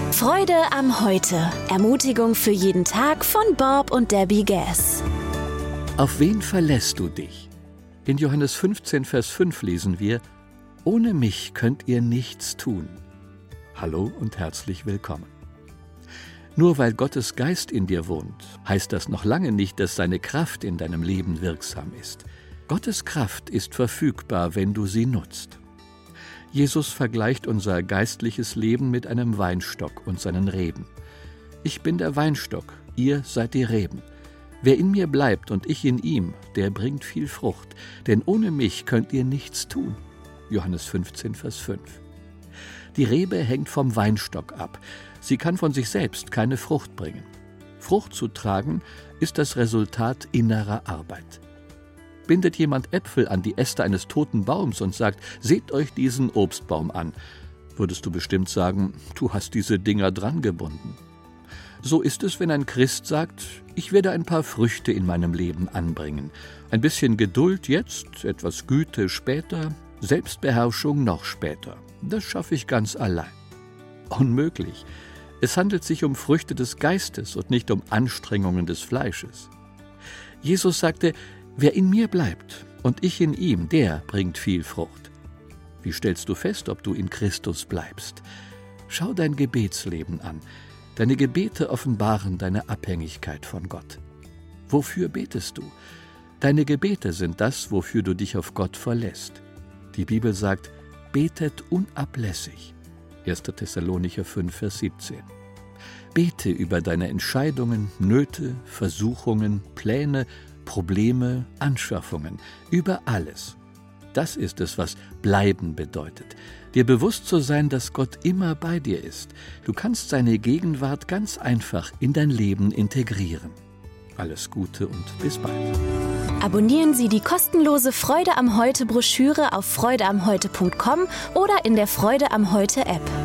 Freude am Heute. Ermutigung für jeden Tag von Bob und Debbie Gass. Auf wen verlässt du dich? In Johannes 15, Vers 5 lesen wir: Ohne mich könnt ihr nichts tun. Hallo und herzlich willkommen. Nur weil Gottes Geist in dir wohnt, heißt das noch lange nicht, dass seine Kraft in deinem Leben wirksam ist. Gottes Kraft ist verfügbar, wenn du sie nutzt. Jesus vergleicht unser geistliches Leben mit einem Weinstock und seinen Reben. Ich bin der Weinstock, ihr seid die Reben. Wer in mir bleibt und ich in ihm, der bringt viel Frucht, denn ohne mich könnt ihr nichts tun. Johannes 15, Vers 5. Die Rebe hängt vom Weinstock ab. Sie kann von sich selbst keine Frucht bringen. Frucht zu tragen ist das Resultat innerer Arbeit. Bindet jemand Äpfel an die Äste eines toten Baums und sagt: Seht euch diesen Obstbaum an, würdest du bestimmt sagen: Du hast diese Dinger dran gebunden. So ist es, wenn ein Christ sagt: Ich werde ein paar Früchte in meinem Leben anbringen. Ein bisschen Geduld jetzt, etwas Güte später, Selbstbeherrschung noch später. Das schaffe ich ganz allein. Unmöglich. Es handelt sich um Früchte des Geistes und nicht um Anstrengungen des Fleisches. Jesus sagte: Wer in mir bleibt und ich in ihm, der bringt viel Frucht. Wie stellst du fest, ob du in Christus bleibst? Schau dein Gebetsleben an. Deine Gebete offenbaren deine Abhängigkeit von Gott. Wofür betest du? Deine Gebete sind das, wofür du dich auf Gott verlässt. Die Bibel sagt: Betet unablässig. 1. Thessalonicher 5, Vers 17. Bete über deine Entscheidungen, Nöte, Versuchungen, Pläne, Probleme, Anschaffungen, über alles. Das ist es, was bleiben bedeutet. Dir bewusst zu sein, dass Gott immer bei dir ist. Du kannst seine Gegenwart ganz einfach in dein Leben integrieren. Alles Gute und bis bald. Abonnieren Sie die kostenlose Freude am Heute Broschüre auf freudeamheute.com oder in der Freude am Heute App.